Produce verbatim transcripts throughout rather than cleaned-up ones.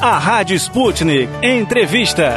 A Rádio Sputnik Entrevista.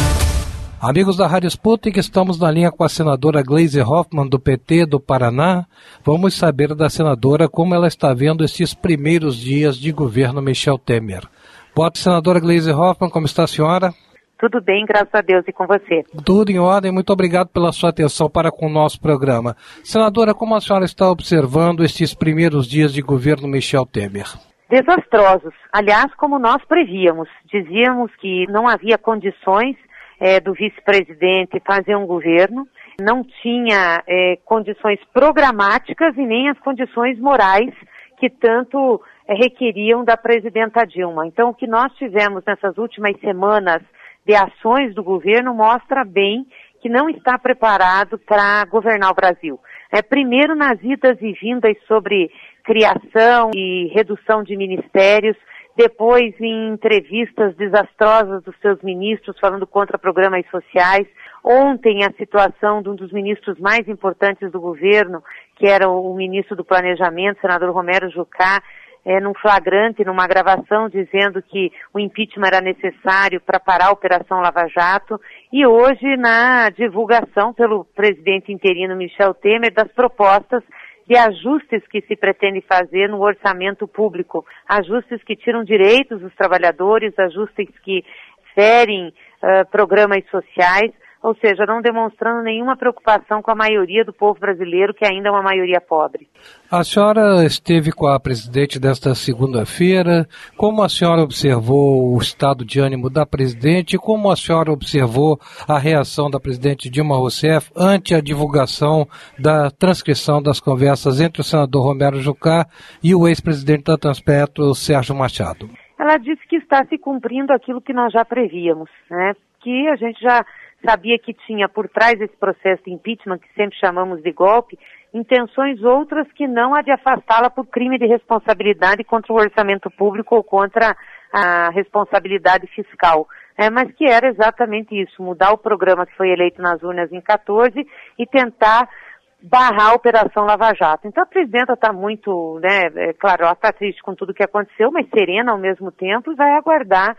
Amigos da Rádio Sputnik, estamos na linha com a senadora Gleisi Hoffmann, do P T do Paraná. Vamos saber da senadora como ela está vendo estes primeiros dias de governo Michel Temer. Boa tarde, senadora Gleisi Hoffmann, como está a senhora? Tudo bem, graças a Deus, e com você? Tudo em ordem, muito obrigado pela sua atenção para com o nosso programa. Senadora, como a senhora está observando estes primeiros dias de governo Michel Temer? Desastrosos. Aliás, como nós prevíamos, dizíamos que não havia condições É, do vice-presidente fazer um governo, não tinha é, condições programáticas e nem as condições morais que tanto é, requeriam da presidenta Dilma. Então, o que nós tivemos nessas últimas semanas de ações do governo mostra bem que não está preparado para governar o Brasil. É, primeiro nas idas e vindas sobre criação e redução de ministérios, depois em entrevistas desastrosas dos seus ministros falando contra programas sociais. Ontem a situação de um dos ministros mais importantes do governo, que era o ministro do Planejamento, senador Romero Jucá, é, num flagrante, numa gravação, dizendo que o impeachment era necessário para parar a Operação Lava Jato. E hoje na divulgação pelo presidente interino Michel Temer das propostas de ajustes que se pretende fazer no orçamento público, ajustes que tiram direitos dos trabalhadores, ajustes que ferem uh, programas sociais, ou seja, não demonstrando nenhuma preocupação com a maioria do povo brasileiro, que ainda é uma maioria pobre. A senhora esteve com a presidente desta segunda-feira. Como a senhora observou o estado de ânimo da presidente? Como a senhora observou a reação da presidente Dilma Rousseff ante a divulgação da transcrição das conversas entre o senador Romero Jucá e o ex-presidente da Transpetro, Sérgio Machado? Ela disse que está se cumprindo aquilo que nós já prevíamos, né? Que a gente já sabia que tinha por trás desse processo de impeachment, que sempre chamamos de golpe, intenções outras que não a de afastá-la por crime de responsabilidade contra o orçamento público ou contra a responsabilidade fiscal. É, mas que era exatamente isso, mudar o programa que foi eleito nas urnas em quatorze e tentar barrar a Operação Lava Jato. Então a presidenta está muito, né, é, claro, ela está triste com tudo que aconteceu, mas serena ao mesmo tempo e vai aguardar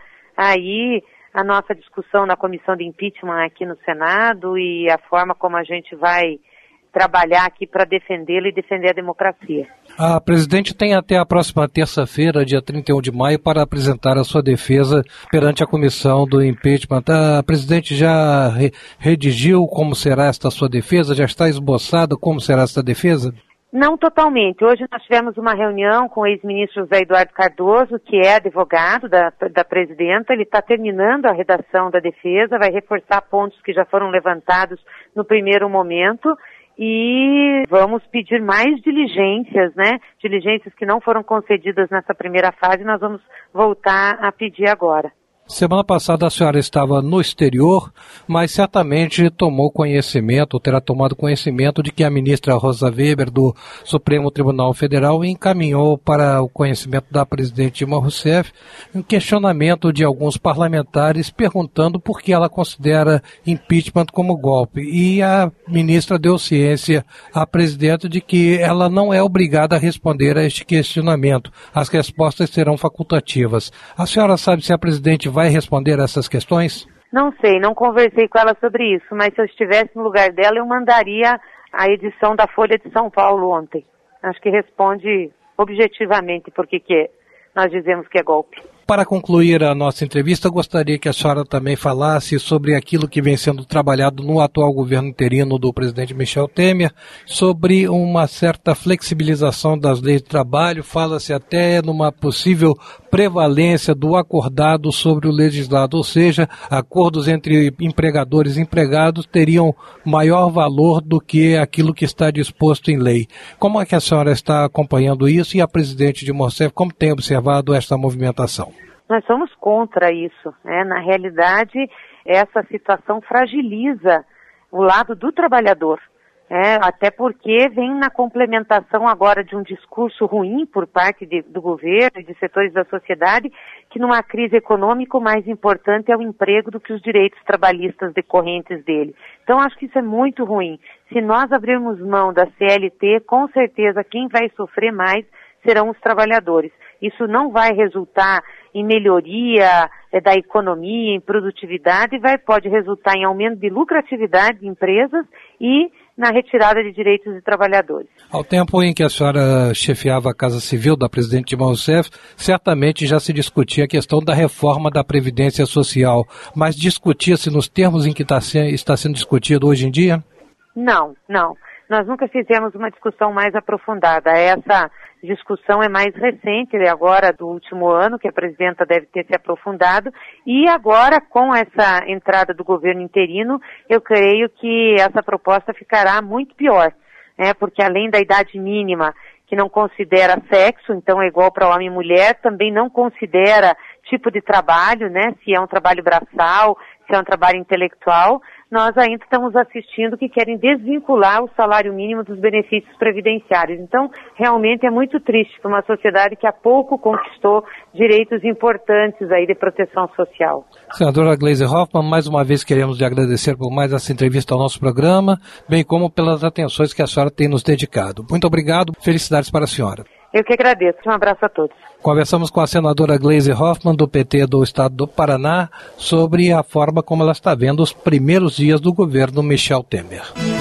aí a nossa discussão na comissão de impeachment aqui no Senado e a forma como a gente vai trabalhar aqui para defendê-lo e defender a democracia. A presidente tem até a próxima terça-feira, dia trinta e um de maio, para apresentar a sua defesa perante a comissão do impeachment. A presidente já re- redigiu como será esta sua defesa? Já está esboçada como será esta defesa? Não totalmente. Hoje nós tivemos uma reunião com o ex-ministro José Eduardo Cardoso, que é advogado da, da presidenta. Ele está terminando a redação da defesa, vai reforçar pontos que já foram levantados no primeiro momento e vamos pedir mais diligências, né? Diligências que não foram concedidas nessa primeira fase, nós vamos voltar a pedir agora. Semana passada a senhora estava no exterior, mas certamente tomou conhecimento, ou terá tomado conhecimento de que a ministra Rosa Weber, do Supremo Tribunal Federal, encaminhou para o conhecimento da presidente Dilma Rousseff um questionamento de alguns parlamentares perguntando por que ela considera impeachment como golpe. E a ministra deu ciência à presidenta de que ela não é obrigada a responder a este questionamento. As respostas serão facultativas. A senhora sabe se a presidente vai vai responder essas questões? Não sei, não conversei com ela sobre isso, mas se eu estivesse no lugar dela, eu mandaria a edição da Folha de São Paulo ontem. Acho que responde objetivamente por que que nós dizemos que é golpe. Para concluir a nossa entrevista, gostaria que a senhora também falasse sobre aquilo que vem sendo trabalhado no atual governo interino do presidente Michel Temer, sobre uma certa flexibilização das leis de trabalho, fala-se até numa possível prevalência do acordado sobre o legislado, ou seja, acordos entre empregadores e empregados teriam maior valor do que aquilo que está disposto em lei. Como é que a senhora está acompanhando isso e a presidente Dilma Rousseff, como tem observado esta movimentação? Nós somos contra isso, né? Na realidade, essa situação fragiliza o lado do trabalhador, né? Até porque vem na complementação agora de um discurso ruim por parte de, do governo e de setores da sociedade, que numa crise econômica o mais importante é o emprego do que os direitos trabalhistas decorrentes dele. Então acho que isso é muito ruim. Se nós abrirmos mão da C L T, com certeza quem vai sofrer mais serão os trabalhadores. Isso não vai resultar em melhoria é, da economia, em produtividade, vai, pode resultar em aumento de lucratividade de empresas e na retirada de direitos de trabalhadores. Ao tempo em que a senhora chefiava a Casa Civil da presidente Dilma Rousseff, certamente já se discutia a questão da reforma da Previdência Social, mas discutia-se nos termos em que está sendo, está sendo discutido hoje em dia? Não, não. Nós nunca fizemos uma discussão mais aprofundada. Essa discussão é mais recente, é agora do último ano, que a presidenta deve ter se aprofundado, e agora, com essa entrada do governo interino, eu creio que essa proposta ficará muito pior, né? Porque além da idade mínima, que não considera sexo, então é igual para homem e mulher, também não considera tipo de trabalho, né? Se é um trabalho braçal, se é um trabalho intelectual, nós ainda estamos assistindo que querem desvincular o salário mínimo dos benefícios previdenciários. Então, realmente é muito triste para uma sociedade que há pouco conquistou direitos importantes aí de proteção social. Senadora Gleisi Hoffmann, mais uma vez queremos lhe agradecer por mais essa entrevista ao nosso programa, bem como pelas atenções que a senhora tem nos dedicado. Muito obrigado, felicidades para a senhora. Eu que agradeço. Um abraço a todos. Conversamos com a senadora Gleisi Hoffmann, do P T do Estado do Paraná, sobre a forma como ela está vendo os primeiros dias do governo Michel Temer.